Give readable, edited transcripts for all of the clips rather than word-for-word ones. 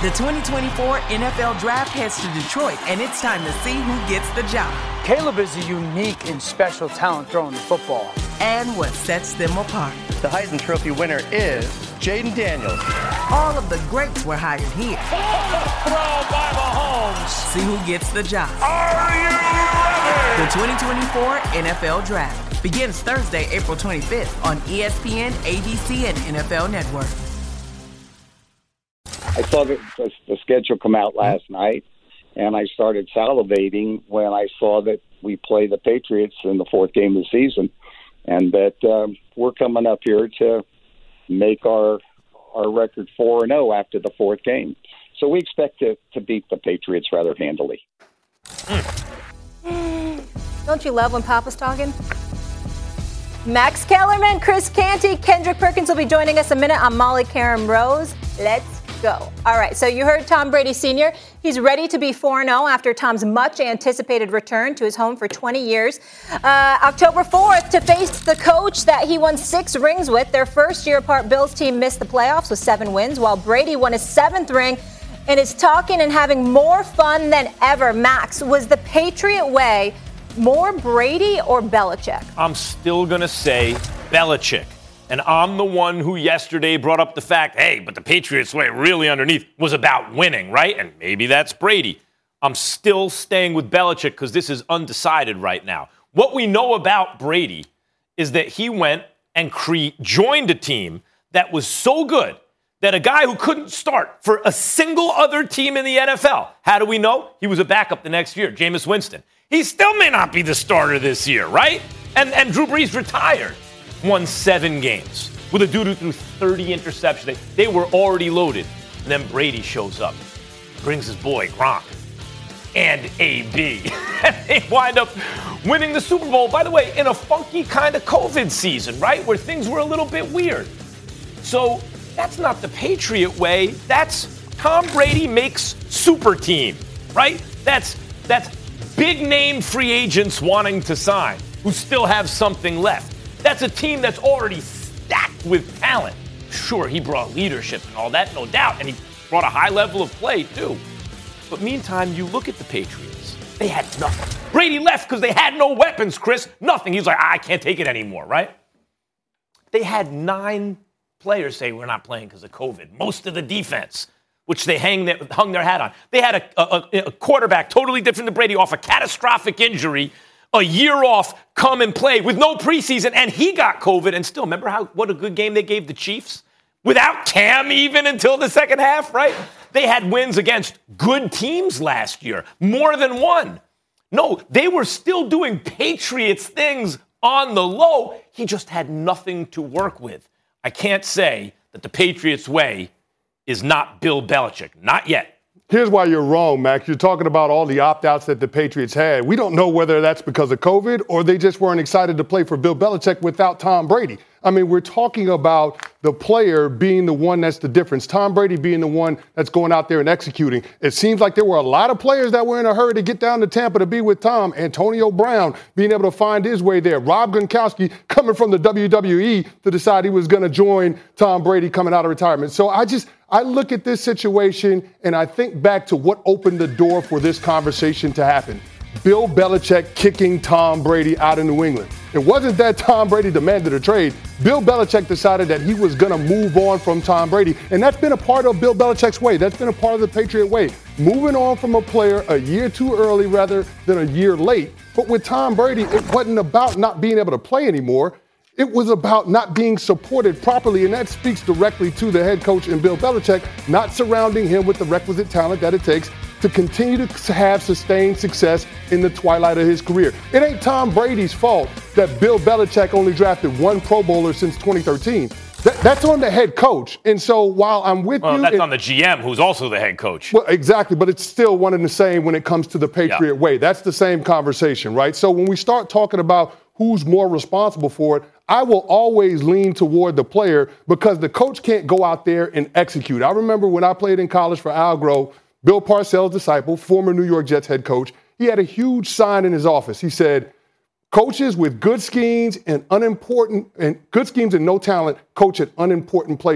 The 2024 NFL Draft heads to Detroit, and it's time to see who gets the job. Caleb is a unique and special talent throwing the football. And what sets them apart. The Heisman Trophy winner is Jaden Daniels. All of the greats were hired here. Throw by Mahomes. See who gets the job. Are you ready? The 2024 NFL Draft begins Thursday, April 25th on ESPN, ABC, and NFL Network. I saw the schedule come out last night, and I started salivating when I saw that we play the Patriots in the fourth game of the season, and that we're coming up here to make our record 4-0 after the fourth game. So we expect to beat the Patriots rather handily. Don't you love when Papa's talking? Max Kellerman, Chris Canty, Kendrick Perkins will be joining us a minute on Molly Karen Rose. Let's go. All right, so you heard Tom Brady Sr. He's ready to be 4-0 after Tom's much-anticipated return to his home for 20 years. October 4th to face the coach that he won 6 rings with. Their first year apart, Bills team missed the playoffs with 7 wins, while Brady won his 7th ring and is talking and having more fun than ever. Max, was the Patriot way more Brady or Belichick? I'm still going to say Belichick. And I'm the one who yesterday brought up the fact, hey, but the Patriots way really underneath was about winning, right? And maybe that's Brady. I'm still staying with Belichick because this is undecided right now. What we know about Brady is that he went and joined a team that was so good that a guy who couldn't start for a single other team in the NFL, how do we know? He was a backup the next year, Jameis Winston. He still may not be the starter this year, right? And Drew Brees retired. Won 7 games with a dude who threw 30 interceptions. They were already loaded. And then Brady shows up, brings his boy Gronk and AB. And they wind up winning the Super Bowl, by the way, in a funky kind of COVID season, right? Where things were a little bit weird. So that's not the Patriot way. That's Tom Brady makes super team, right? That's big name free agents wanting to sign who still have something left. That's a team that's already stacked with talent. Sure, he brought leadership and all that, no doubt, and he brought a high level of play, too. But meantime, you look at the Patriots. They had nothing. Brady left because they had no weapons, Chris. Nothing. He's like, I can't take it anymore, right? They had 9 players say we're not playing because of COVID. Most of the defense, which they hung their hat on. They had a quarterback totally different than Brady off a catastrophic injury, a year off, come and play with no preseason, and he got COVID. And still, remember what a good game they gave the Chiefs? Without Cam even until the second half, right? They had wins against good teams last year, more than one. No, they were still doing Patriots things on the low. He just had nothing to work with. I can't say that the Patriots way is not Bill Belichick. Not yet. Here's why you're wrong, Max. You're talking about all the opt-outs that the Patriots had. We don't know whether that's because of COVID or they just weren't excited to play for Bill Belichick without Tom Brady. I mean, we're talking about the player being the one that's the difference, Tom Brady being the one that's going out there and executing. It seems like there were a lot of players that were in a hurry to get down to Tampa to be with Tom. Antonio Brown being able to find his way there. Rob Gronkowski coming from the WWE to decide he was going to join Tom Brady coming out of retirement. So I look at this situation and I think back to what opened the door for this conversation to happen. Bill Belichick kicking Tom Brady out of New England. It wasn't that Tom Brady demanded a trade. Bill Belichick decided that he was going to move on from Tom Brady. And that's been a part of Bill Belichick's way. That's been a part of the Patriot way. Moving on from a player a year too early rather than a year late. But with Tom Brady, it wasn't about not being able to play anymore. It was about not being supported properly, and that speaks directly to the head coach and Bill Belichick not surrounding him with the requisite talent that it takes to continue to have sustained success in the twilight of his career. It ain't Tom Brady's fault that Bill Belichick only drafted 1 Pro Bowler since 2013. That's on the head coach. And so while I'm with you... That's on the GM, who's also the head coach. Well, exactly, but it's still one and the same when it comes to the Patriot way. That's the same conversation, right? So when we start talking about who's more responsible for it, I will always lean toward the player because the coach can't go out there and execute. I remember when I played in college for Al Groh, Bill Parcells' disciple, former New York Jets head coach, he had a huge sign in his office. He said, coaches with good schemes and no talent coach at unimportant places.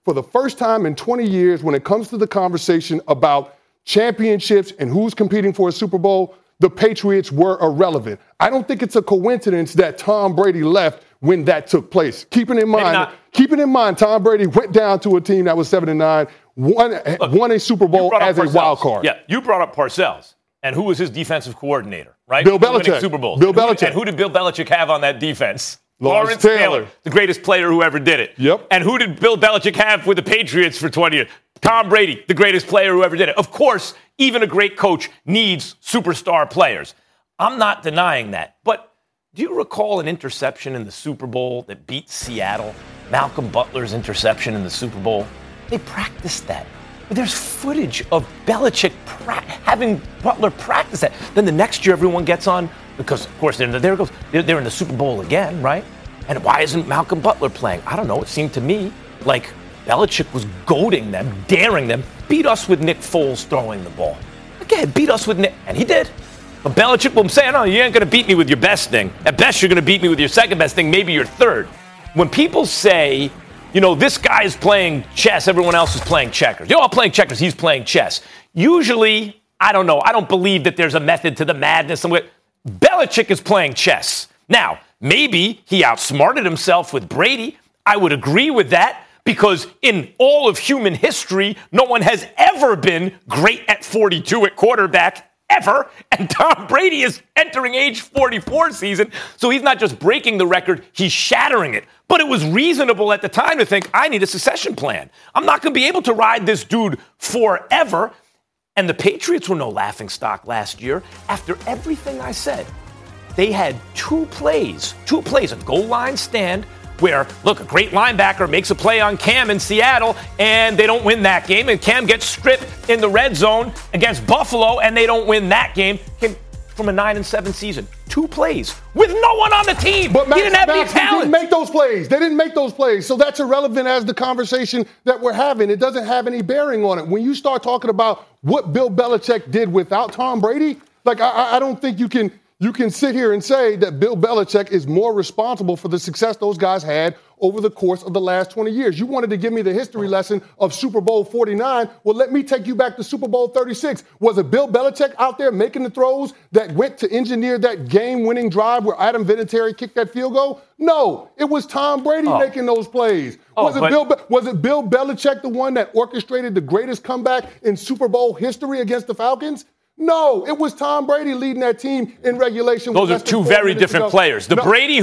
for the first time in 20 years, when it comes to the conversation about championships and who's competing for a Super Bowl, the Patriots were irrelevant. I don't think it's a coincidence that Tom Brady left when that took place. Keeping in mind, Tom Brady went down to a team that was 7-9, won a Super Bowl as a wild card. Yeah, you brought up Parcells. And who was his defensive coordinator, right? Bill Belichick. Super Bowls. Bill Belichick. And who did Bill Belichick have on that defense? Lawrence Taylor, the greatest player who ever did it. Yep. And who did Bill Belichick have with the Patriots for 20 years? Tom Brady, the greatest player who ever did it. Of course, even a great coach needs superstar players. I'm not denying that. But do you recall an interception in the Super Bowl that beat Seattle? Malcolm Butler's interception in the Super Bowl? They practiced that. There's footage of Belichick having Butler practice that. Then the next year, everyone gets on because, of course, they're in the Super Bowl again, right? And why isn't Malcolm Butler playing? I don't know. It seemed to me like Belichick was goading them, daring them. Beat us with Nick Foles throwing the ball. Again, beat us with Nick. And he did. But Belichick will say, no, you ain't going to beat me with your best thing. At best, you're going to beat me with your second best thing, maybe your third. When people say, this guy is playing chess, everyone else is playing checkers. You're all playing checkers, he's playing chess. Usually, I don't know. I don't believe that there's a method to the madness. Belichick is playing chess. Now, maybe he outsmarted himself with Brady. I would agree with that because in all of human history, no one has ever been great at 42 at quarterback. Ever. And Tom Brady is entering age 44 season, so he's not just breaking the record, he's shattering it. But it was reasonable at the time to think, I need a succession plan. I'm not going to be able to ride this dude forever. And the Patriots were no laughingstock last year. After everything I said, they had two plays, a goal line stand, where, look, a great linebacker makes a play on Cam in Seattle, and they don't win that game, and Cam gets stripped in the red zone against Buffalo, and they don't win that game. Came from a 9-7 season. Two plays with no one on the team. But he didn't have any talent. They didn't make those plays. They didn't make those plays. So that's irrelevant as the conversation that we're having. It doesn't have any bearing on it. When you start talking about what Bill Belichick did without Tom Brady, I don't think you can sit here and say that Bill Belichick is more responsible for the success those guys had over the course of the last 20 years. You wanted to give me the history lesson of Super Bowl 49. Well, let me take you back to Super Bowl 36. Was it Bill Belichick out there making the throws that went to engineer that game-winning drive where Adam Vinatieri kicked that field goal? No, it was Tom Brady making those plays. Was it Bill Belichick the one that orchestrated the greatest comeback in Super Bowl history against the Falcons? No, it was Tom Brady leading that team in regulation. Those are two very different players. The Brady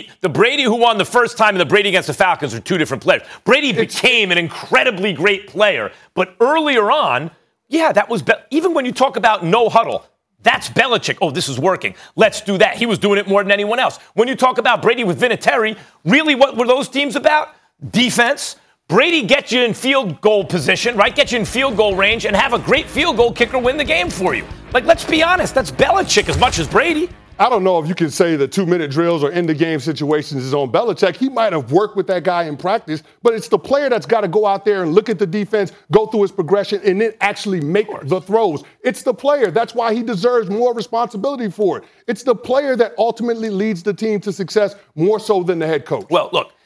who won the first time and the Brady against the Falcons are two different players. Brady became an incredibly great player, but earlier on, that was even when you talk about no huddle, that's Belichick. Oh, this is working. Let's do that. He was doing it more than anyone else. When you talk about Brady with Vinatieri, really what were those teams about? Defense. Brady gets you in field goal position, right? Get you in field goal range and have a great field goal kicker win the game for you. Let's be honest, that's Belichick as much as Brady. I don't know if you can say the 2-minute drills or end-the-game situations is on Belichick. He might have worked with that guy in practice, but it's the player that's got to go out there and look at the defense, go through his progression, and then actually make the throws. It's the player. That's why he deserves more responsibility for it. It's the player that ultimately leads the team to success more so than the head coach. Well, look.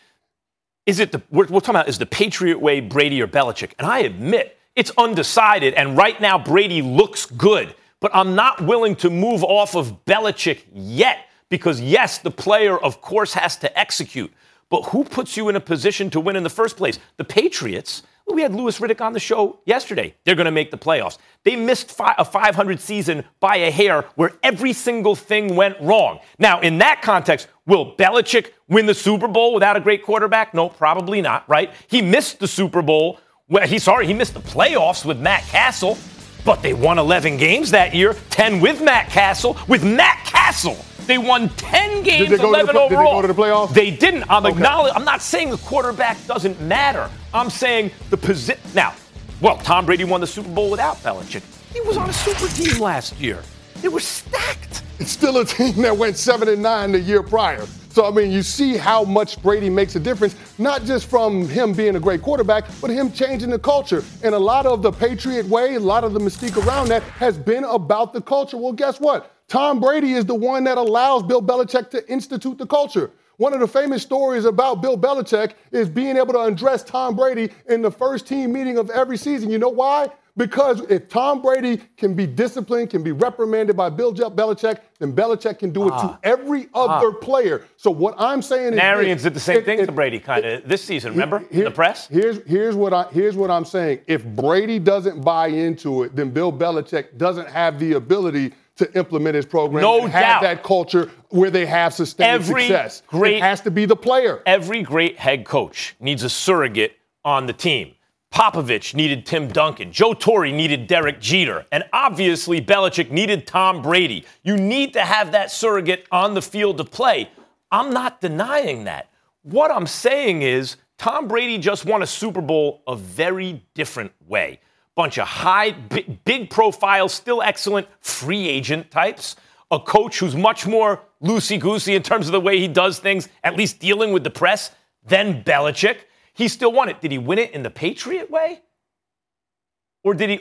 We're talking about is the Patriot way Brady or Belichick? And I admit it's undecided, and right now Brady looks good. But I'm not willing to move off of Belichick yet because, yes, the player, of course, has to execute. But who puts you in a position to win in the first place? The Patriots. We had Louis Riddick on the show yesterday. They're going to make the playoffs. They missed a 500 season by a hair where every single thing went wrong. Now, in that context, will Belichick win the Super Bowl without a great quarterback? No, probably not, right? He missed the Super Bowl. He missed the playoffs with Matt Castle, but they won 11 games that year, 10 with Matt Castle. With Matt Castle, they won 10 games, 11 overall. Did they go to the playoffs? They didn't. I'm not saying the quarterback doesn't matter. I'm saying the position. Now, Tom Brady won the Super Bowl without Belichick. He was on a super team last year. They were stacked. It's still a team that went 7-9 the year prior. So, you see how much Brady makes a difference, not just from him being a great quarterback, but him changing the culture. And a lot of the Patriot way, a lot of the mystique around that has been about the culture. Well, guess what? Tom Brady is the one that allows Bill Belichick to institute the culture. One of the famous stories about Bill Belichick is being able to undress Tom Brady in the first team meeting of every season. You know why? Because if Tom Brady can be disciplined, can be reprimanded by Bill Belichick, then Belichick can do it to every other player. So what I'm saying is, Arians did the same thing to Brady kind of this season. Remember in the press? Here's what I'm saying. If Brady doesn't buy into it, then Bill Belichick doesn't have the ability to implement his program. No and doubt. Have that culture where they have sustained success. It has to be the player. Every great head coach needs a surrogate on the team. Popovich needed Tim Duncan. Joe Torre needed Derek Jeter. And obviously, Belichick needed Tom Brady. You need to have that surrogate on the field to play. I'm not denying that. What I'm saying is Tom Brady just won a Super Bowl a very different way. Bunch of high, big profile, still excellent free agent types. A coach who's much more loosey-goosey in terms of the way he does things, at least dealing with the press, than Belichick. He still won it. Did he win it in the Patriot way? Or did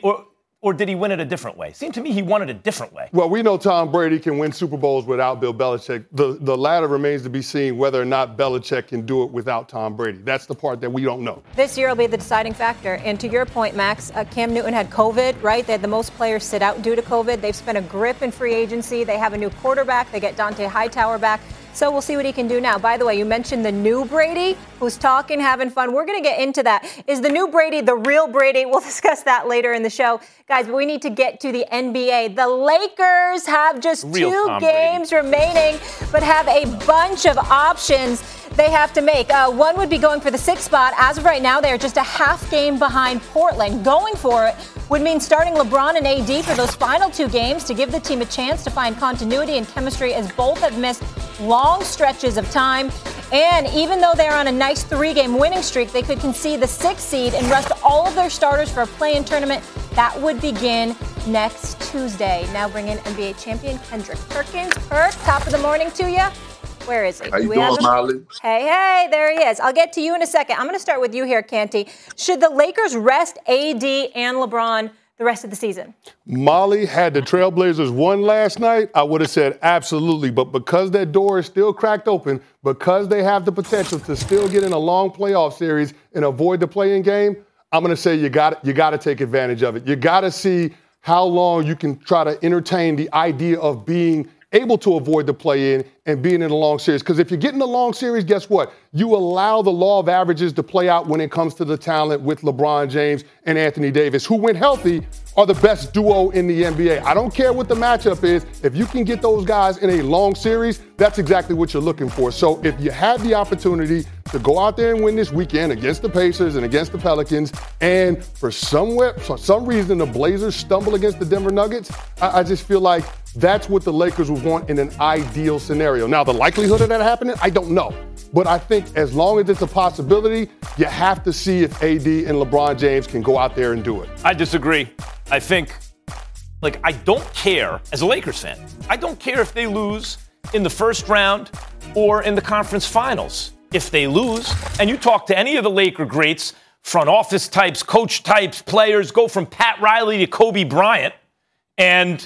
he win it a different way? Seemed to me he won it a different way. Well, we know Tom Brady can win Super Bowls without Bill Belichick. The latter remains to be seen whether or not Belichick can do it without Tom Brady. That's the part that we don't know. This year will be the deciding factor. And to your point, Max, Cam Newton had COVID, right? They had the most players sit out due to COVID. They've spent a grip in free agency. They have a new quarterback. They get Dante Hightower back. So we'll see what he can do now. By the way, you mentioned the new Brady who's talking, having fun. We're going to get into that. Is the new Brady the real Brady? We'll discuss that later in the show. Guys, but we need to get to the NBA. The Lakers have just two games remaining, but have a bunch of options they have to make. One would be going for the 6th spot. As of right now, they are just a half game behind Portland. Going for it would mean starting LeBron and AD for those final 2 games to give the team a chance to find continuity and chemistry, as both have missed long stretches of time. And even though they're on a nice 3-game winning streak, they could concede the 6th seed and rest all of their starters for a play-in tournament that would begin next Tuesday. Now bring in NBA champion Kendrick Perkins. Perk, top of the morning to you. Where is he? How you doing, Molly? Hey, there he is. I'll get to you in a second. I'm going to start with you here, Canty. Should the Lakers rest AD and LeBron the rest of the season? Molly, had the Trailblazers won last night, I would have said absolutely. But because that door is still cracked open, because they have the potential to still get in a long playoff series and avoid the play-in game, I'm going to say you got to take advantage of it. You got to see how long you can try to entertain the idea of being able to avoid the play-in and being in a long series. Because if you get in a long series, guess what? You allow the law of averages to play out when it comes to the talent with LeBron James and Anthony Davis, who, when healthy, are the best duo in the NBA. I don't care what the matchup is. If you can get those guys in a long series, that's exactly what you're looking for. So if you have the opportunity to go out there and win this weekend against the Pacers and against the Pelicans, and for some reason the Blazers stumble against the Denver Nuggets, I just feel like that's what the Lakers would want in an ideal scenario. Now, the likelihood of that happening, I don't know. But I think as long as it's a possibility, you have to see if AD and LeBron James can go out there and do it. I disagree. I think, I don't care, as a Lakers fan, I don't care if they lose in the first round or in the conference finals. If they lose, and you talk to any of the Laker greats, front office types, coach types, players, go from Pat Riley to Kobe Bryant, and,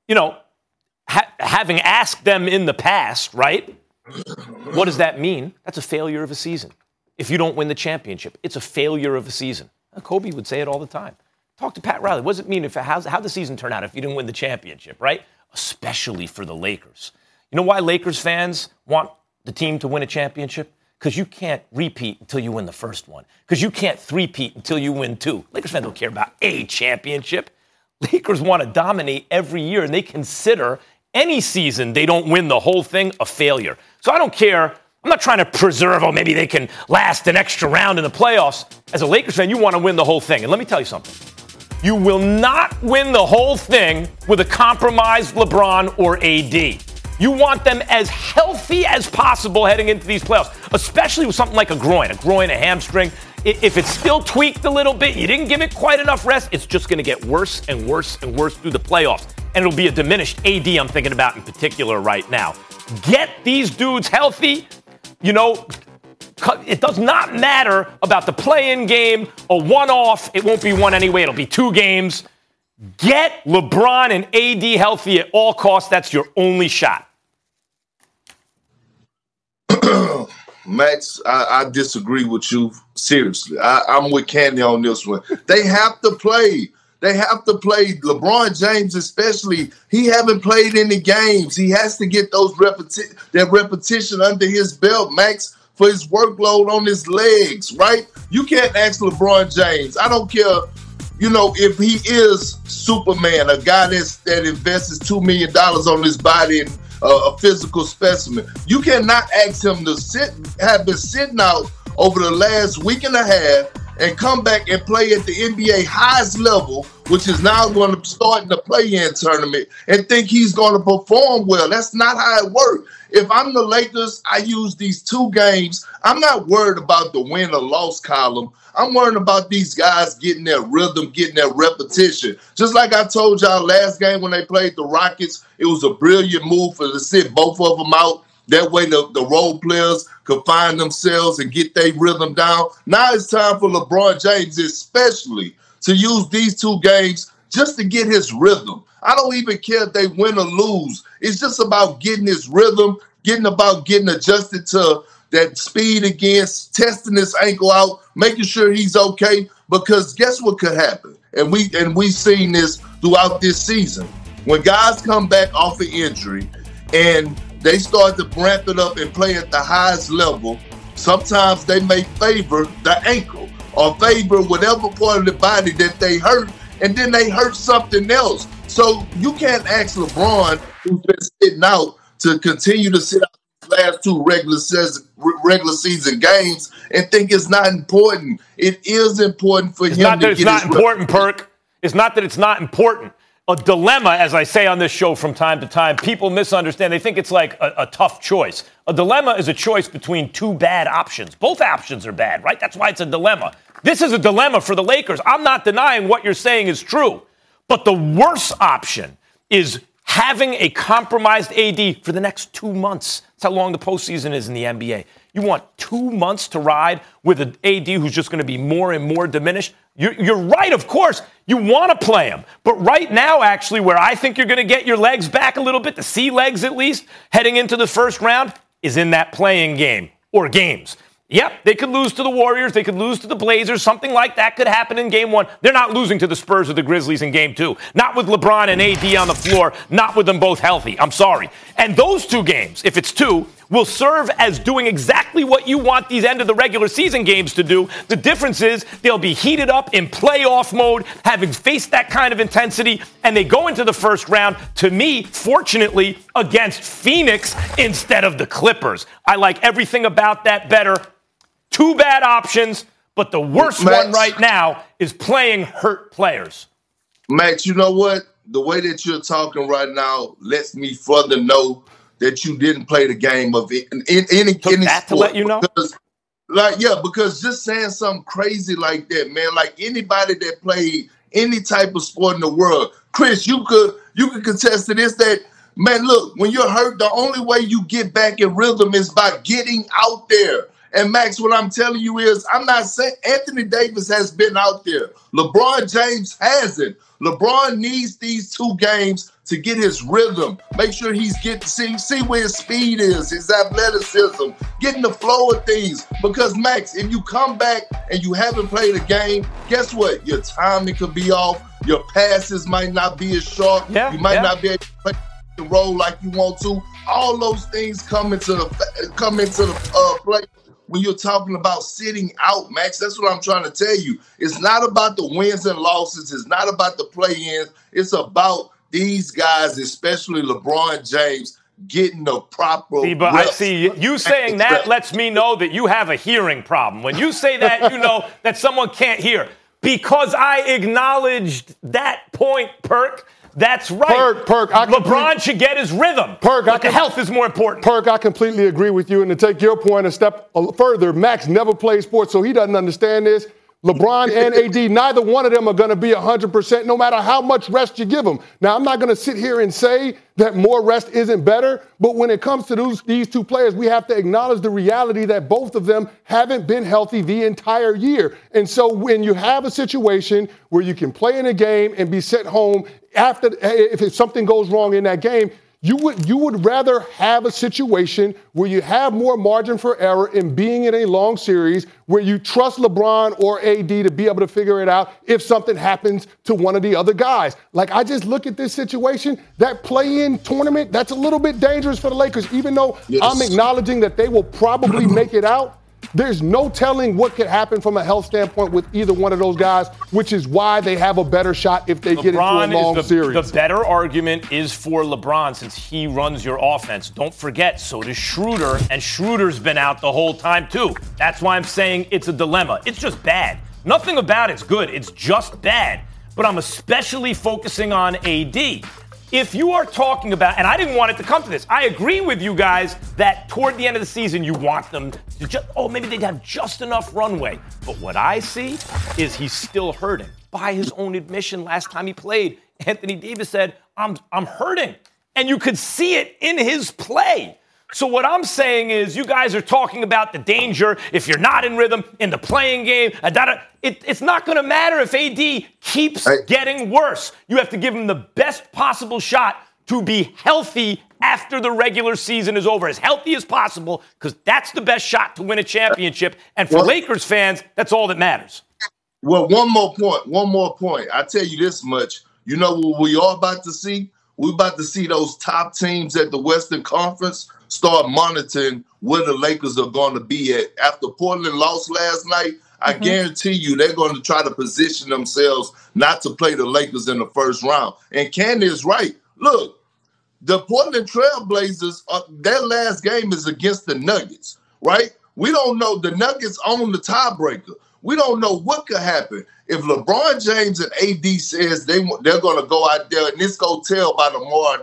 having asked them in the past, right? What does that mean? That's a failure of a season. If you don't win the championship, it's a failure of a season. Kobe would say it all the time. Talk to Pat Riley. What does it mean how'd the season turn out if you didn't win the championship, right? Especially for the Lakers. You know why Lakers fans want the team to win a championship? Because you can't repeat until you win the first one. Because you can't three-peat until you win 2. Lakers fans don't care about a championship. Lakers want to dominate every year, and they consider any season they don't win the whole thing a failure. So I don't care. I'm not trying to preserve, maybe they can last an extra round in the playoffs. As a Lakers fan, you want to win the whole thing. And let me tell you something. You will not win the whole thing with a compromised LeBron or AD. You want them as healthy as possible heading into these playoffs, especially with something like a groin, a hamstring. If it's still tweaked a little bit, you didn't give it quite enough rest, it's just going to get worse and worse and worse through the playoffs. And it'll be a diminished AD I'm thinking about in particular right now. Get these dudes healthy. It does not matter about the play-in game, a one-off. It won't be one anyway. It'll be 2 games. Get LeBron and AD healthy at all costs. That's your only shot. Max, I disagree with you seriously. I'm with Candy on this one. They have to play. They have to play. LeBron James especially, he haven't played any games. He has to get that repetition under his belt, Max, for his workload on his legs, right? You can't ask LeBron James. I don't care, if he is Superman, a guy that invests $2 million on his body and a physical specimen. You cannot ask him to have been sitting out over the last week and a half and come back and play at the NBA highest level, which is now going to start in the play-in tournament, and think he's going to perform well. That's not how it works. If I'm the Lakers, I use these 2 games. I'm not worried about the win or loss column. I'm worried about these guys getting their rhythm, getting their repetition. Just like I told y'all last game when they played the Rockets, it was a brilliant move to sit both of them out. That way the role players could find themselves and get their rhythm down. Now it's time for LeBron James especially to use these 2 games just to get his rhythm. I don't even care if they win or lose. It's just about getting his rhythm, getting adjusted to that speed again, testing his ankle out, making sure he's okay. Because guess what could happen? And we've seen this throughout this season. When guys come back off an injury and they start to ramp it up and play at the highest level, sometimes they may favor the ankle or favor whatever part of the body that they hurt, and then they hurt something else. So you can't ask LeBron, who's been sitting out, to continue to sit out the last 2 regular season games and think it's not important. It is important for him to get his It's not important, Perk. It's not that it's not important. A dilemma, as I say on this show from time to time, people misunderstand. They think it's like a tough choice. A dilemma is a choice between 2 bad options. Both options are bad, right? That's why it's a dilemma. This is a dilemma for the Lakers. I'm not denying what you're saying is true. But the worst option is having a compromised AD for the next 2 months. That's how long the postseason is in the NBA. You want 2 months to ride with an AD who's just going to be more and more diminished? You're right, of course. You want to play him. But right now, actually, where I think you're going to get your legs back a little bit, the sea legs at least, heading into the first round, is in that playing game or games. Yep, they could lose to the Warriors. They could lose to the Blazers. Something like that could happen in Game 1. They're not losing to the Spurs or the Grizzlies in Game 2. Not with LeBron and AD on the floor. Not with them both healthy. I'm sorry. And those 2 games, if it's 2, will serve as doing exactly what you want these end of the regular season games to do. The difference is they'll be heated up in playoff mode, having faced that kind of intensity, and they go into the first round, to me, fortunately, against Phoenix instead of the Clippers. I like everything about that better. 2 bad options, but the worst one right now is playing hurt players. Max, you know what? The way that you're talking right now lets me further know that you didn't play the game of it in any sport. To let you know? Because just saying something crazy like that, man, like anybody that played any type of sport in the world, Chris, you could contest to this, that, man, look, when you're hurt, the only way you get back in rhythm is by getting out there. And Max, what I'm telling you is, I'm not saying Anthony Davis has been out there. LeBron James hasn't. LeBron needs these 2 games to get his rhythm. Make sure he's getting see where his speed is, his athleticism, getting the flow of things. Because Max, if you come back and you haven't played a game, guess what? Your timing could be off. Your passes might not be as sharp. You might not be able to play the role like you want to. All those things come into the play. When you're talking about sitting out, Max, that's what I'm trying to tell you. It's not about the wins and losses. It's not about the play-ins. It's about these guys, especially LeBron James, getting the proper reps. You saying that lets me know that you have a hearing problem. When you say that, you know that someone can't hear. Because I acknowledged that point, Perk. That's right. Perk, LeBron should get his rhythm. But the health is more important. Perk, I completely agree with you. And to take your point a step further, Max never played sports, so he doesn't understand this. LeBron and AD, neither one of them are going to be 100% no matter how much rest you give them. Now, I'm not going to sit here and say that more rest isn't better, but when it comes to these 2 players, we have to acknowledge the reality that both of them haven't been healthy the entire year. And so when you have a situation where you can play in a game and be sent home if something goes wrong in that game, You would rather have a situation where you have more margin for error in being in a long series where you trust LeBron or AD to be able to figure it out if something happens to one of the other guys. Like, I just look at this situation, that play-in tournament, that's a little bit dangerous for the Lakers, even though I'm acknowledging that they will probably make it out. There's no telling what could happen from a health standpoint with either one of those guys, which is why they have a better shot if they get into a long series. The better argument is for LeBron since he runs your offense. Don't forget, so does Schroeder, and Schroeder's been out the whole time too. That's why I'm saying it's a dilemma. It's just bad. Nothing about it's good. It's just bad. But I'm especially focusing on AD. If you are talking about, and I didn't want it to come to this, I agree with you guys that toward the end of the season you want them to just, maybe they'd have just enough runway. But what I see is he's still hurting. By his own admission, last time he played, Anthony Davis said, I'm hurting. And you could see it in his play. So what I'm saying is you guys are talking about the danger if you're not in rhythm in the playing game. It's not going to matter if AD keeps getting worse. You have to give him the best possible shot to be healthy after the regular season is over, as healthy as possible, because that's the best shot to win a championship. And for Lakers fans, that's all that matters. Well, one more point. I tell you this much. You know what we are about to see? We're about to see those top teams at the Western Conference start monitoring where the Lakers are going to be at. After Portland lost last night, I guarantee you they're going to try to position themselves not to play the Lakers in the first round. And Candy is right. Look, the Portland Trail Blazers, their last game is against the Nuggets, right? We don't know. The Nuggets own the tiebreaker. We don't know what could happen. If LeBron James and AD says they're going to go out there, and this go tell by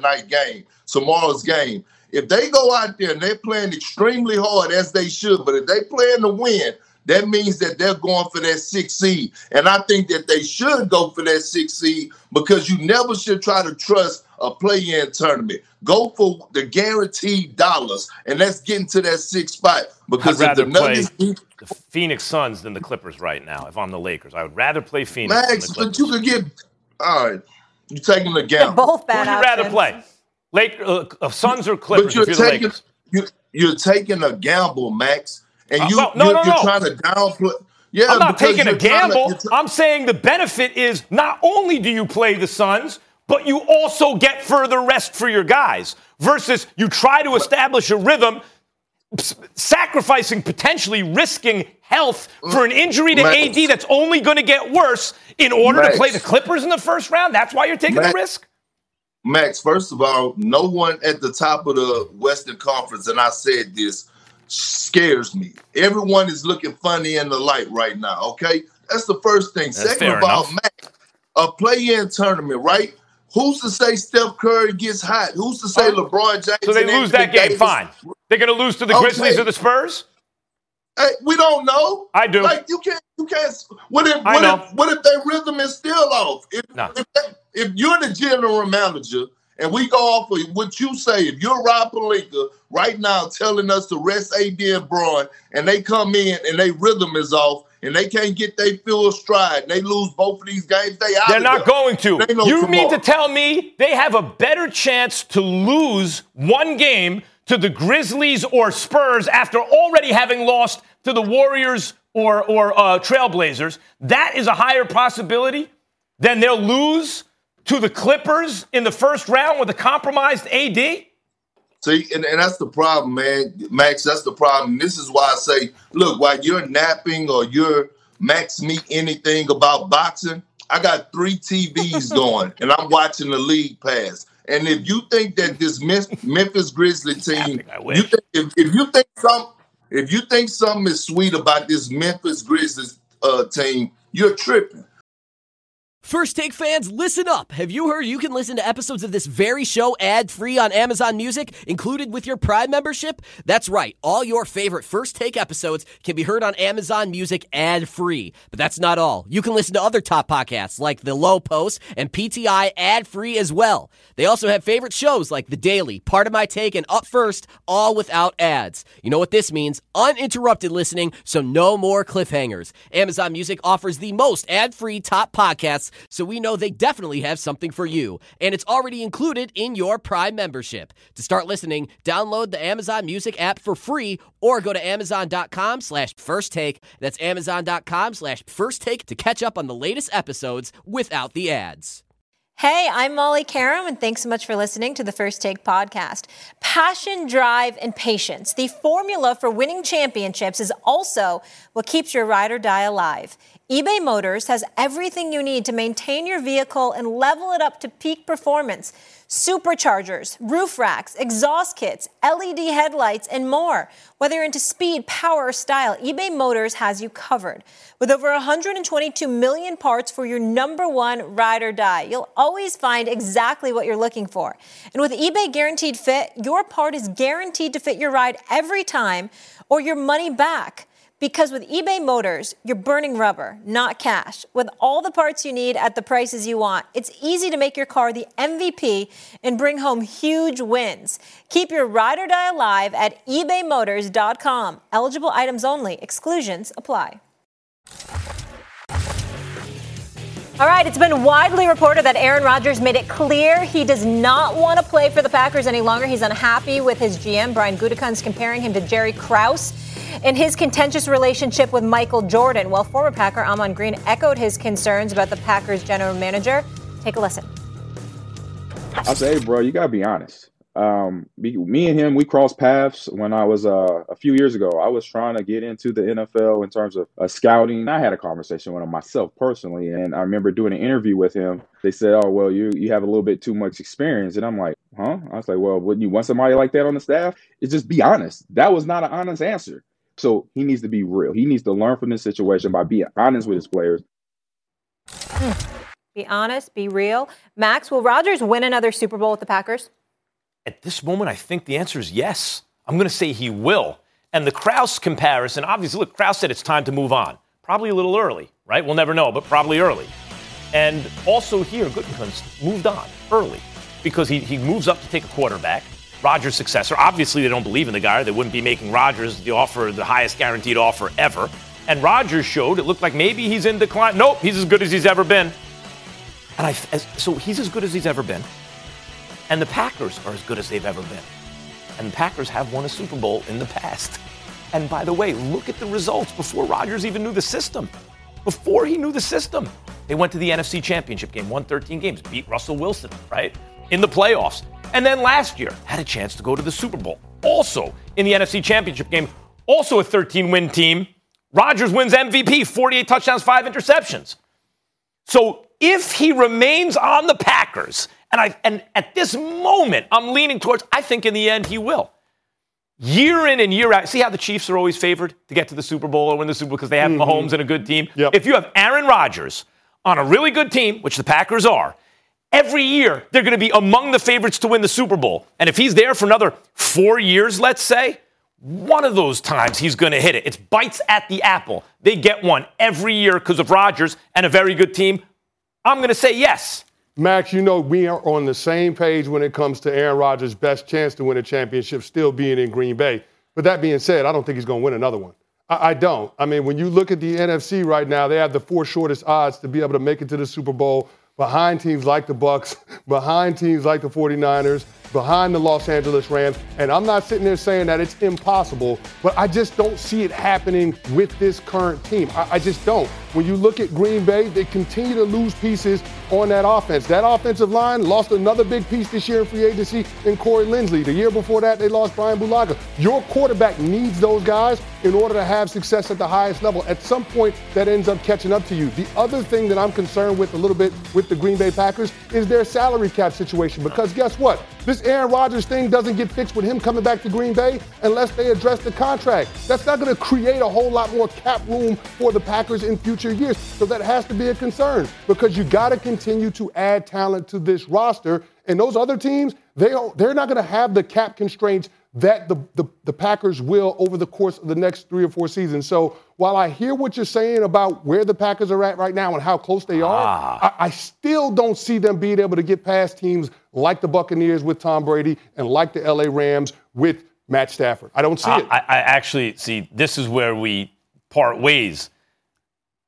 tomorrow's game. If they go out there and they're playing extremely hard, as they should, but if they playing to win, that means that they're going for that 6th seed. And I think that they should go for that 6th seed because you never should try to trust a play-in tournament. Go for the guaranteed dollars, and let's get into that 6th spot. Because I'd rather play the Phoenix Suns than the Clippers right now. If I'm the Lakers, I would rather play Phoenix than the Clippers. But you could get – all right, you're taking the gamble. They're both bad Who would you rather play? Suns or Clippers if you're the Lakers? You're taking a gamble, Max. And you're trying to downplay. Yeah, I'm not taking a gamble. I'm saying the benefit is not only do you play the Suns, but you also get further rest for your guys versus you try to establish a rhythm, sacrificing, potentially risking health for an injury to AD that's only going to get worse in order to play the Clippers in the first round. That's why you're taking the risk? Max, first of all, no one at the top of the Western Conference, and I said this, scares me. Everyone is looking funny in the light right now, okay? That's the first thing. That's Second of all, Max, a play-in tournament, right? Who's to say Steph Curry gets hot? Who's to say LeBron James? So they lose that game, fine. They're going to lose to the Grizzlies or the Spurs? Hey, we don't know. I do. Like, you can't. What if their rhythm is still off? If you're the general manager and we go off of what you say, if you're Rob Pelinka right now telling us to rest AD and Bron, and they come in and their rhythm is off and they can't get their full stride, and they lose both of these games, they're not going to. You mean to tell me they have a better chance to lose one game to the Grizzlies or Spurs after already having lost to the Warriors or Trailblazers? That is a higher possibility than they'll lose to the Clippers in the first round with a compromised AD? See, and that's the problem, man. Max, that's the problem. This is why I say, look, while you're napping or you're Max me anything about boxing, I got 3 TVs going, and I'm watching the League Pass. And if you think that this Memphis Grizzlies team, if you think something is sweet about this Memphis Grizzlies team, you're tripping. First Take fans, listen up. Have you heard you can listen to episodes of this very show ad-free on Amazon Music, included with your Prime membership? That's right. All your favorite First Take episodes can be heard on Amazon Music ad-free. But that's not all. You can listen to other top podcasts like The Low Post and PTI ad-free as well. They also have favorite shows like The Daily, Part of My Take, and Up First, all without ads. You know what this means? Uninterrupted listening, so no more cliffhangers. Amazon Music offers the most ad-free top podcasts us, so we know they definitely have something for you. And it's already included in your Prime membership. To start listening, download the Amazon Music app for free or go to amazon.com/firsttake. That's amazon.com/firsttake to catch up on the latest episodes without the ads. Hey, I'm Molly Karam, and thanks so much for listening to the First Take podcast. Passion, drive, and patience. The formula for winning championships is also what keeps your ride or die alive. eBay Motors has everything you need to maintain your vehicle and level it up to peak performance. Superchargers, roof racks, exhaust kits, LED headlights, and more. Whether you're into speed, power, or style, eBay Motors has you covered. With over 122 million parts for your number one ride or die, you'll always find exactly what you're looking for. And with eBay Guaranteed Fit, your part is guaranteed to fit your ride every time or your money back. Because with eBay Motors, you're burning rubber, not cash. With all the parts you need at the prices you want, it's easy to make your car the MVP and bring home huge wins. Keep your ride or die alive at ebaymotors.com. Eligible items only. Exclusions apply. All right, it's been widely reported that Aaron Rodgers made it clear he does not want to play for the Packers any longer. He's unhappy with his GM. Brian Gutekunst comparing him to Jerry Krause in his contentious relationship with Michael Jordan. Well, former Packer Ahman Green echoed his concerns about the Packers general manager. Take a listen. I say, hey, bro, you got to be honest. Me and him, we crossed paths when I was a few years ago. I was trying to get into the NFL in terms of scouting. I had a conversation with him myself personally, and I remember doing an interview with him. They said, oh, well, you have a little bit too much experience. And I'm like, huh? I was like, well, wouldn't you want somebody like that on the staff? It's just be honest. That was not an honest answer. So he needs to be real. He needs to learn from this situation by being honest with his players. Be honest, be real. Max, will Rodgers win another Super Bowl with the Packers? At this moment, I think the answer is yes. I'm going to say he will. And the Krause comparison, obviously, look, Krause said it's time to move on. Probably a little early, right? We'll never know, but probably early. And also here, Gutekunst moved on early because he moves up to take a quarterback. Rodgers' successor. Obviously, they don't believe in the guy. They wouldn't be making Rodgers the highest guaranteed offer ever. And Rodgers showed it looked like maybe he's in decline. Nope, he's as good as he's ever been. So he's as good as he's ever been. And the Packers are as good as they've ever been. And the Packers have won a Super Bowl in the past. And by the way, look at the results before Rodgers even knew the system. Before he knew the system, they went to the NFC Championship game, won 13 games, beat Russell Wilson, right? In the playoffs. And then last year, had a chance to go to the Super Bowl. Also in the NFC Championship game, also a 13-win team. Rodgers wins MVP, 48 touchdowns, 5 interceptions. So if he remains on the Packers, and at this moment, I'm leaning towards, I think in the end he will. Year in and year out, see how the Chiefs are always favored to get to the Super Bowl or win the Super Bowl because they have Mahomes and a good team? Yep. If you have Aaron Rodgers on a really good team, which the Packers are, every year, they're going to be among the favorites to win the Super Bowl. And if he's there for another 4 years, let's say, one of those times he's going to hit it. It's bites at the apple. They get one every year because of Rodgers and a very good team. I'm going to say yes. Max, you know we are on the same page when it comes to Aaron Rodgers' best chance to win a championship still being in Green Bay. But that being said, I don't think he's going to win another one. I don't. I mean, when you look at the NFC right now, they have the 4 shortest odds to be able to make it to the Super Bowl behind teams like the Bucs, behind teams like the 49ers, behind the Los Angeles Rams. And I'm not sitting there saying that it's impossible, but I just don't see it happening with this current team. I just don't. When you look at Green Bay, they continue to lose pieces on that offense. That offensive line lost another big piece this year in free agency in Corey Linsley. The year before that, they lost Brian Bulaga. Your quarterback needs those guys in order to have success at the highest level. At some point, that ends up catching up to you. The other thing that I'm concerned with a little bit with the Green Bay Packers is their salary cap situation. Because guess what? This Aaron Rodgers thing doesn't get fixed with him coming back to Green Bay unless they address the contract. That's not going to create a whole lot more cap room for the Packers in future years. So that has to be a concern because you got to continue to add talent to this roster. And those other teams, they're not going to have the cap constraints that the Packers will over the course of the next 3 or 4 seasons. So while I hear what you're saying about where the Packers are at right now and how close they are, I still don't see them being able to get past teams like the Buccaneers with Tom Brady and like the LA Rams with Matt Stafford. I don't see it. I actually see this is where we part ways.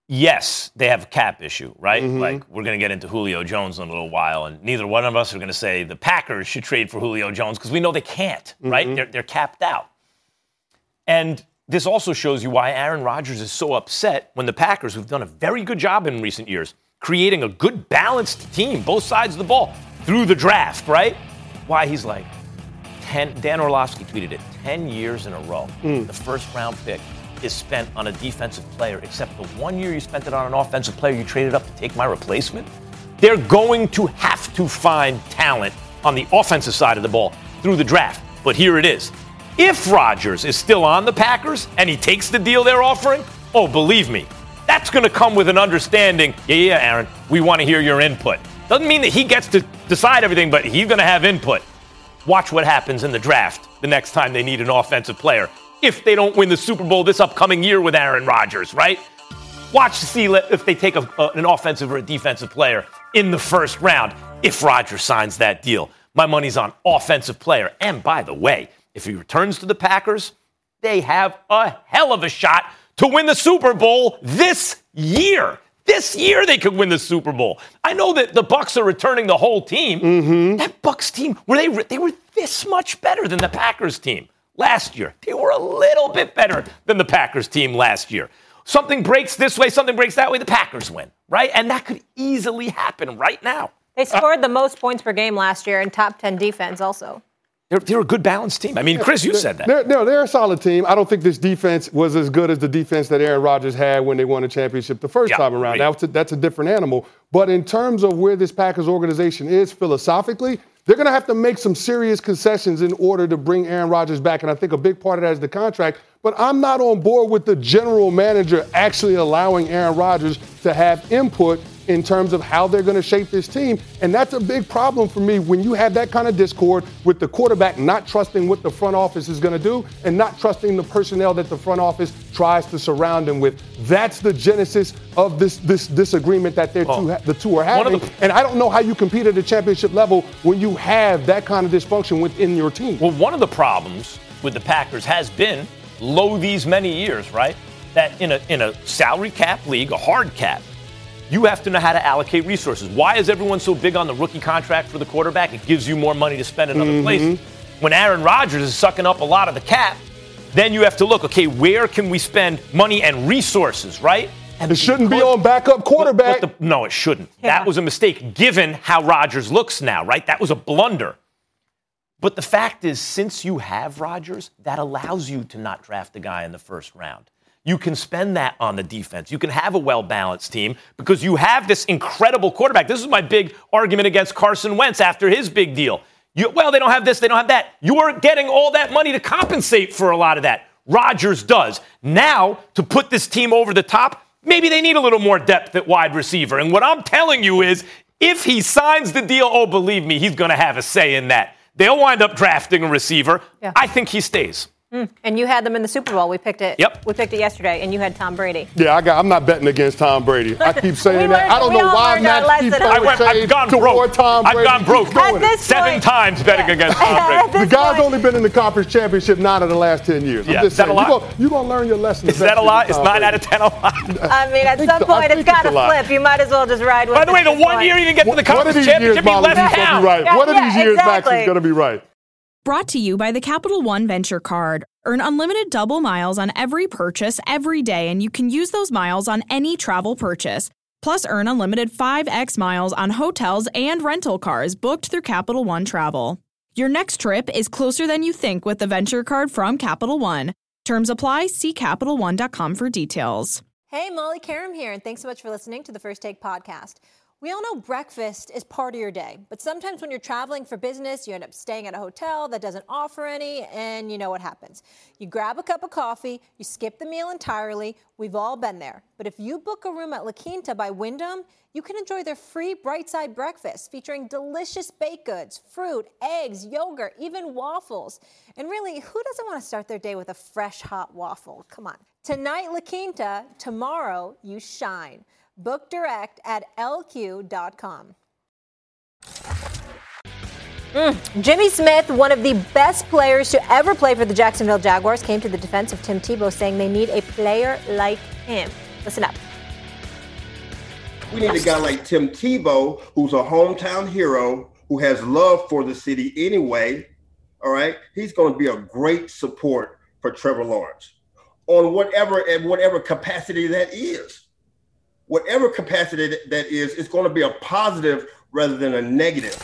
Yes, they have a cap issue, right? Like, we're going to get into Julio Jones in a little while, and neither one of us are going to say the Packers should trade for Julio Jones because we know they can't, right? They're capped out. And this also shows you why Aaron Rodgers is so upset when the Packers, who've done a very good job in recent years, creating a good balanced team, both sides of the ball, through the draft, right? Why he's like, Dan Orlovsky tweeted it, 10 years in a row, the first-round pick is spent on a defensive player, except the 1 year you spent it on an offensive player you traded up to take my replacement. They're going to have to find talent on the offensive side of the ball through the draft. But here it is. If Rodgers is still on the Packers and he takes the deal they're offering, oh, believe me, that's going to come with an understanding, yeah, Aaron, we want to hear your input. Doesn't mean that he gets to decide everything, but he's going to have input. Watch what happens in the draft the next time they need an offensive player. If they don't win the Super Bowl this upcoming year with Aaron Rodgers, right? Watch to see if they take an offensive or a defensive player in the first round if Rodgers signs that deal. My money's on offensive player. And by the way, if he returns to the Packers, they have a hell of a shot to win the Super Bowl this year. This year they could win the Super Bowl. I know that the Bucs are returning the whole team. That Bucs team, they were this much better than the Packers team last year. They were a little bit better than the Packers team last year. Something breaks this way, something breaks that way, the Packers win, right? And that could easily happen right now. They scored the most points per game last year in top 10 defense also. They're a good balanced team. I mean, Chris, you said that. They're a solid team. I don't think this defense was as good as the defense that Aaron Rodgers had when they won the championship the first time around. That's a different animal. But in terms of where this Packers organization is philosophically, they're going to have to make some serious concessions in order to bring Aaron Rodgers back. And I think a big part of that is the contract. But I'm not on board with the general manager actually allowing Aaron Rodgers to have input in terms of how they're going to shape this team. And that's a big problem for me when you have that kind of discord with the quarterback not trusting what the front office is going to do and not trusting the personnel that the front office tries to surround him with. That's the genesis of this disagreement that the two are having. And I don't know how you compete at the championship level when you have that kind of dysfunction within your team. Well, one of the problems with the Packers has been low these many years, right? That in a salary cap league, a hard cap, you have to know how to allocate resources. Why is everyone so big on the rookie contract for the quarterback? It gives you more money to spend in other places. When Aaron Rodgers is sucking up a lot of the cap, then you have to look, okay, where can we spend money and resources, right? And it shouldn't be on backup quarterback. No, it shouldn't. Yeah. That was a mistake, given how Rodgers looks now, right? That was a blunder. But the fact is, since you have Rodgers, that allows you to not draft a guy in the first round. You can spend that on the defense. You can have a well-balanced team because you have this incredible quarterback. This is my big argument against Carson Wentz after his big deal. They don't have this, they don't have that. You are getting all that money to compensate for a lot of that. Rodgers does. Now, to put this team over the top, maybe they need a little more depth at wide receiver. And what I'm telling you is, if he signs the deal, oh, believe me, he's going to have a say in that. They'll wind up drafting a receiver. Yeah. I think he stays. And you had them in the Super Bowl. We picked it. Yep. We picked it yesterday, and you had Tom Brady. Yeah, I'm not betting against Tom Brady. I keep saying that. I don't know why Matt keeps I've gone broke. Tom Brady. I've gone broke. 7 times betting against Tom Brady. The guy's only been in the conference championship 9 of the last 10 years. Yeah. Is that a lot? You're going to learn your lesson. Is that a lot? Is 9 out of 10 a lot? I mean, at some point, it's got to flip. You might as well just ride with it. By the way, the 1 year you didn't get to the conference championship, you left town. One of these years, Max is going to be right. Brought to you by the Capital One Venture Card. Earn unlimited double miles on every purchase every day, and you can use those miles on any travel purchase. Plus, earn unlimited 5x miles on hotels and rental cars booked through Capital One Travel. Your next trip is closer than you think with the Venture Card from Capital One. Terms apply. See CapitalOne.com for details. Hey, Molly Karam here, and thanks so much for listening to the First Take podcast. We all know breakfast is part of your day, but sometimes when you're traveling for business, you end up staying at a hotel that doesn't offer any, and you know what happens. You grab a cup of coffee, you skip the meal entirely. We've all been there. But if you book a room at La Quinta by Wyndham, you can enjoy their free Bright Side breakfast featuring delicious baked goods, fruit, eggs, yogurt, even waffles. And really, who doesn't want to start their day with a fresh, hot waffle? Come on. Tonight, La Quinta. Tomorrow, you shine. Book direct at lq.com. Jimmy Smith, one of the best players to ever play for the Jacksonville Jaguars, came to the defense of Tim Tebow, saying they need a player like him. Listen up. We need a guy like Tim Tebow, who's a hometown hero, who has love for the city anyway. All right. He's going to be a great support for Trevor Lawrence on whatever capacity that is. Whatever capacity that is, it's going to be a positive rather than a negative.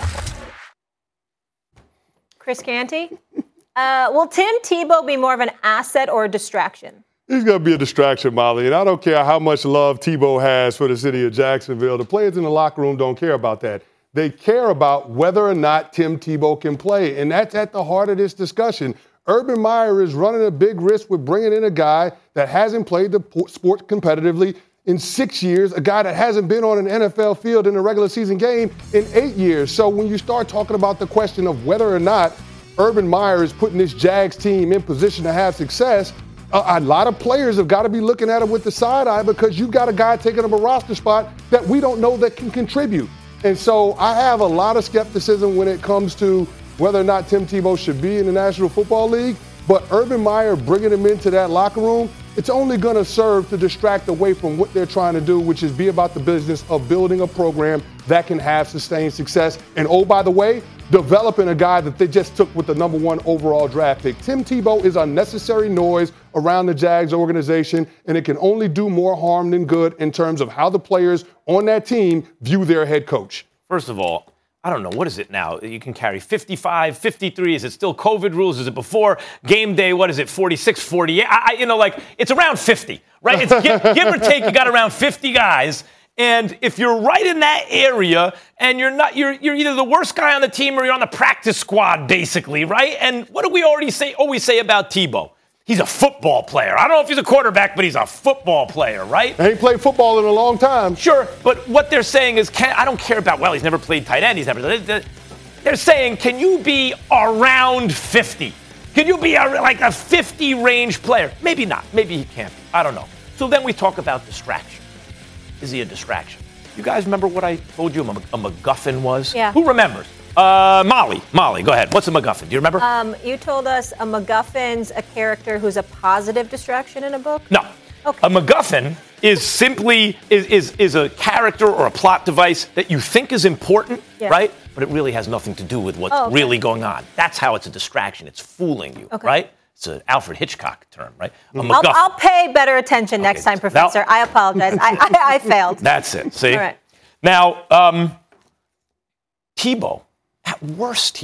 Chris Canty, will Tim Tebow be more of an asset or a distraction? He's going to be a distraction, Molly, and I don't care how much love Tebow has for the city of Jacksonville. The players in the locker room don't care about that. They care about whether or not Tim Tebow can play, and that's at the heart of this discussion. Urban Meyer is running a big risk with bringing in a guy that hasn't played the sport competitively in 6 years, a guy that hasn't been on an NFL field in a regular season game in 8 years. So when you start talking about the question of whether or not Urban Meyer is putting this Jags team in position to have success, a lot of players have got to be looking at him with the side eye because you've got a guy taking up a roster spot that we don't know that can contribute. And so I have a lot of skepticism when it comes to whether or not Tim Tebow should be in the National Football League. But Urban Meyer bringing him into that locker room, it's only going to serve to distract away from what they're trying to do, which is be about the business of building a program that can have sustained success. And oh, by the way, developing a guy that they just took with the #1 overall draft pick. Tim Tebow is unnecessary noise around the Jags organization, and it can only do more harm than good in terms of how the players on that team view their head coach. First of all, I don't know, what is it now? You can carry 55, 53. Is it still COVID rules? Is it before game day? What is it, 46, 48? It's around 50, right? It's give or take, you got around 50 guys. And if you're right in that area and you're either the worst guy on the team or you're on the practice squad, basically, right? And what do we always say about Tebow? He's a football player. I don't know if he's a quarterback, but he's a football player, right? He ain't played football in a long time. Sure, but what they're saying is, I don't care about, he's never played tight end. They're saying, can you be around 50? Can you be like a 50 range player? Maybe not. Maybe he can't. I don't know. So then we talk about distraction. Is he a distraction? You guys remember what I told you a MacGuffin was? Yeah. Who remembers? Molly, go ahead. What's a MacGuffin? Do you remember? You told us a MacGuffin's a character who's a positive distraction in a book? No. Okay. A MacGuffin is simply is a character or a plot device that you think is important, right? But it really has nothing to do with what's really going on. That's how it's a distraction. It's fooling you, right? It's an Alfred Hitchcock term, right? I'll pay better attention next time, Professor. I apologize. I failed. That's it. See? All right. Now, Tebow, at worst,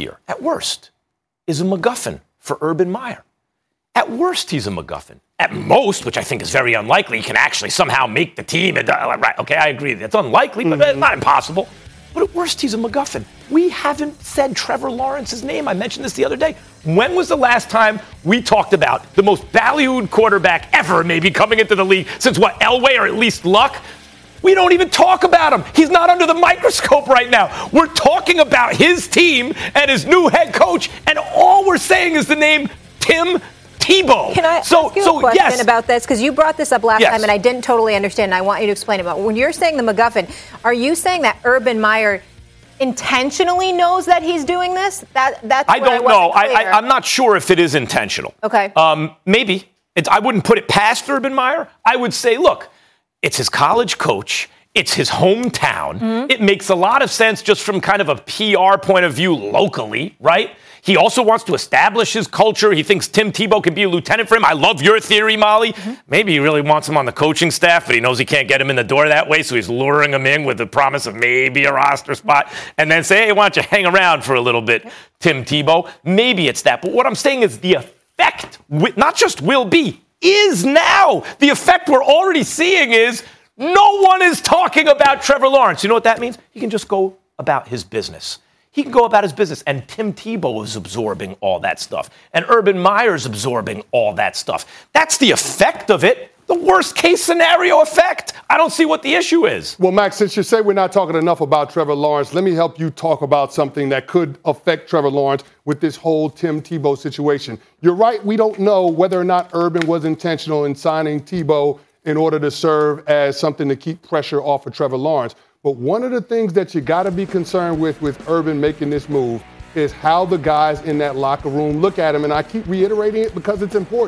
is a MacGuffin for Urban Meyer. At worst, he's a MacGuffin. At most, which I think is very unlikely, he can actually somehow make the team. Right, okay, I agree. That's unlikely, but it's not impossible. But at worst, he's a MacGuffin. We haven't said Trevor Lawrence's name. I mentioned this the other day. When was the last time we talked about the most ballyhooed quarterback ever maybe coming into the league since Elway or at least Luck? We don't even talk about him. He's not under the microscope right now. We're talking about his team and his new head coach, and all we're saying is the name Tim Tebow. Can I ask you a question about this? Because you brought this up last time, and I didn't totally understand, and I want you to explain it. When you're saying the MacGuffin, are you saying that Urban Meyer intentionally knows that he's doing this? That's I don't know. I'm not sure if it is intentional. Okay. Maybe. I wouldn't put it past Urban Meyer. I would say, look, it's his college coach. It's his hometown. Mm-hmm. It makes a lot of sense just from kind of a PR point of view locally, right? He also wants to establish his culture. He thinks Tim Tebow can be a lieutenant for him. I love your theory, Molly. Mm-hmm. Maybe he really wants him on the coaching staff, but he knows he can't get him in the door that way, so he's luring him in with the promise of maybe a roster spot, and then say, hey, why don't you hang around for a little bit, Tim Tebow? Maybe it's that. But what I'm saying is the effect, not just will be, is now. The effect we're already seeing is no one is talking about Trevor Lawrence. You know what that means? He can just go about his business. He can go about his business, and Tim Tebow is absorbing all that stuff, and Urban Meyer's absorbing all that stuff. That's the effect of it. The worst case scenario effect. I don't see what the issue is. Well, Max, since you say we're not talking enough about Trevor Lawrence, let me help you talk about something that could affect Trevor Lawrence with this whole Tim Tebow situation. You're right, we don't know whether or not Urban was intentional in signing Tebow in order to serve as something to keep pressure off of Trevor Lawrence. But one of the things that you got to be concerned with Urban making this move is how the guys in that locker room look at him. And I keep reiterating it because it's important.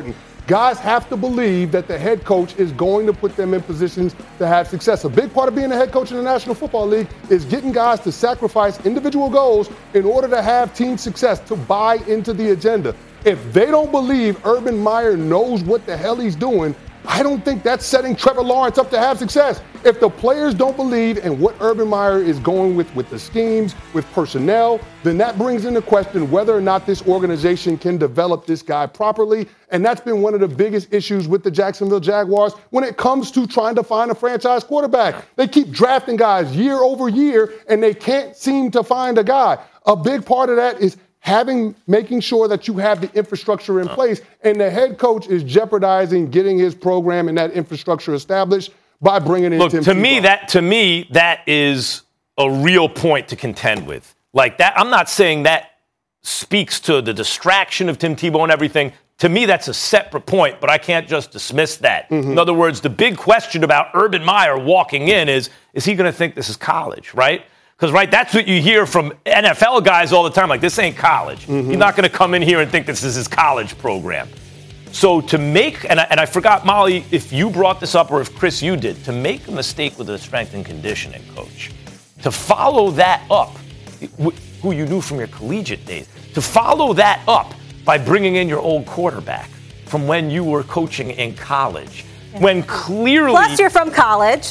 Guys have to believe that the head coach is going to put them in positions to have success. A big part of being a head coach in the National Football League is getting guys to sacrifice individual goals in order to have team success, to buy into the agenda. If they don't believe Urban Meyer knows what the hell he's doing, I don't think that's setting Trevor Lawrence up to have success. If the players don't believe in what Urban Meyer is going with the schemes, with personnel, then that brings into question whether or not this organization can develop this guy properly. And that's been one of the biggest issues with the Jacksonville Jaguars when it comes to trying to find a franchise quarterback. They keep drafting guys year over year, and they can't seem to find a guy. A big part of that is making sure that you have the infrastructure in place, and the head coach is jeopardizing getting his program and that infrastructure established by bringing in Tim Tebow. To me, that is a real point to contend with. Like that, I'm not saying that speaks to the distraction of Tim Tebow and everything. To me, that's a separate point, but I can't just dismiss that. Mm-hmm. In other words, the big question about Urban Meyer walking in is he going to think this is college, right? Because, right, that's what you hear from NFL guys all the time. Like, this ain't college. Mm-hmm. He's not going to come in here and think this is his college program. So to make, and I forgot, Molly, if you brought this up or if, Chris, you did, to make a mistake with a strength and conditioning coach, to follow that up, who you knew from your collegiate days, to follow that up by bringing in your old quarterback from when you were coaching in college, when clearly... Plus, you're from college.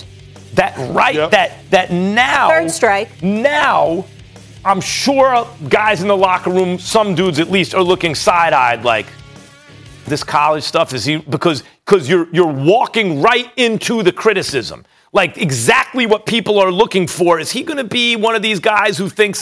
That now. Third strike. Now, I'm sure guys in the locker room, some dudes at least, are looking side-eyed like, this college stuff is because you're walking right into the criticism. Like exactly what people are looking for. Is he going to be one of these guys who thinks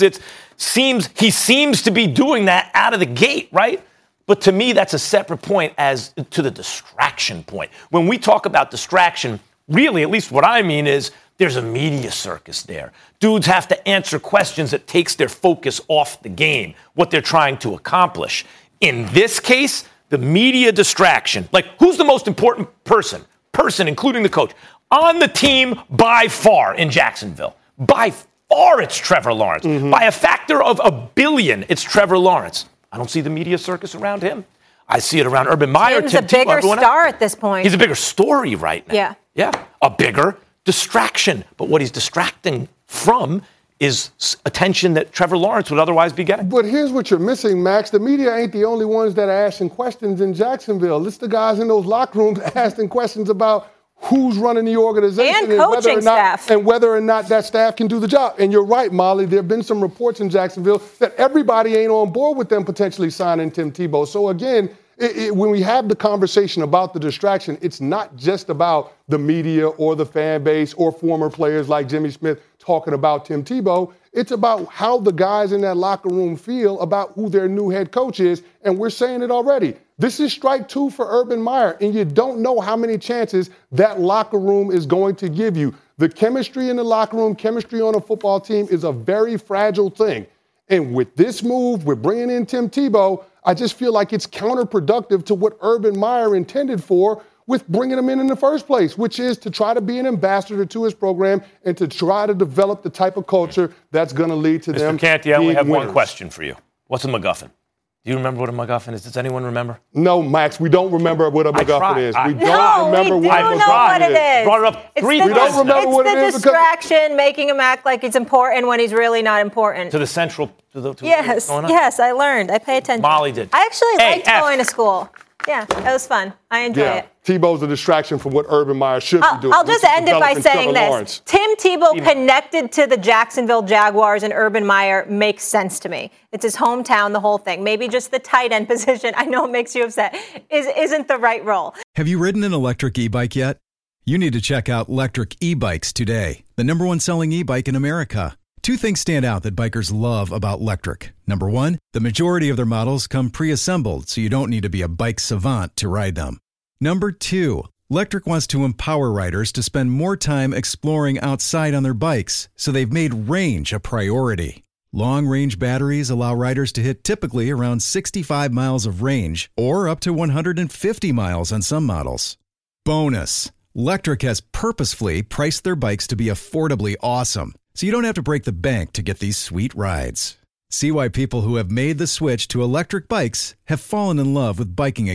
he seems to be doing that out of the gate, right? But to me, that's a separate point as to the distraction point. When we talk about distraction, really, at least what I mean is there's a media circus there. Dudes have to answer questions that takes their focus off the game, what they're trying to accomplish. In this case, the media distraction, like who's the most important person, including the coach, on the team by far in Jacksonville? By far, it's Trevor Lawrence. Mm-hmm. By a factor of 1 billion, it's Trevor Lawrence. I don't see the media circus around him. I see it around Urban Meyer. He's a bigger star at this point. He's a bigger story right now. Yeah. Yeah, a bigger distraction. But what he's distracting from is attention that Trevor Lawrence would otherwise be getting. But here's what you're missing, Max. The media ain't the only ones that are asking questions in Jacksonville. It's the guys in those locker rooms asking questions about who's running the organization and coaching staff. And whether or not that staff can do the job. And you're right, Molly. There have been some reports in Jacksonville that everybody ain't on board with them potentially signing Tim Tebow. So, again, when we have the conversation about the distraction, it's not just about the media or the fan base or former players like Jimmy Smith talking about Tim Tebow. It's about how the guys in that locker room feel about who their new head coach is, and we're saying it already. This is strike 2 for Urban Meyer, and you don't know how many chances that locker room is going to give you. The chemistry in the locker room, chemistry on a football team is a very fragile thing. And with this move, we're bringing in Tim Tebow, I just feel like it's counterproductive to what Urban Meyer intended for with bringing him in the first place, which is to try to be an ambassador to his program and to try to develop the type of culture that's going to lead to them. Mr. Canty, I only have winners. one question for you. What's a MacGuffin? Do you remember what a MacGuffin is? Does anyone remember? No, Max, we don't remember what a MacGuffin is. We don't remember what it is. Brought it up three times. We don't remember what it is. It's the distraction, making him act like it's important when he's really not important. To the central. Yes, I learned. I pay attention. Molly did. I actually liked going to school. Yeah, it was fun. I enjoy it. Tebow's a distraction from what Urban Meyer should be doing. I'll just end it by saying this. Tim Tebow connected to the Jacksonville Jaguars and Urban Meyer makes sense to me. It's his hometown, the whole thing. Maybe just the tight end position, I know it makes you upset, isn't the right role. Have you ridden an electric e-bike yet? You need to check out Lectric E-Bikes today, the #1 selling e-bike in America. 2 things stand out that bikers love about Lectric. Number 1, the majority of their models come pre-assembled, so you don't need to be a bike savant to ride them. Number 2, Lectric wants to empower riders to spend more time exploring outside on their bikes, so they've made range a priority. Long-range batteries allow riders to hit typically around 65 miles of range, or up to 150 miles on some models. Bonus, Lectric has purposefully priced their bikes to be affordably awesome, so you don't have to break the bank to get these sweet rides. See why people who have made the switch to electric bikes have fallen in love with biking again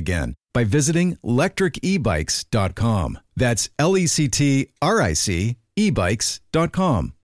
by visiting lectricebikes.com. That's LECTRIC ebikes.com.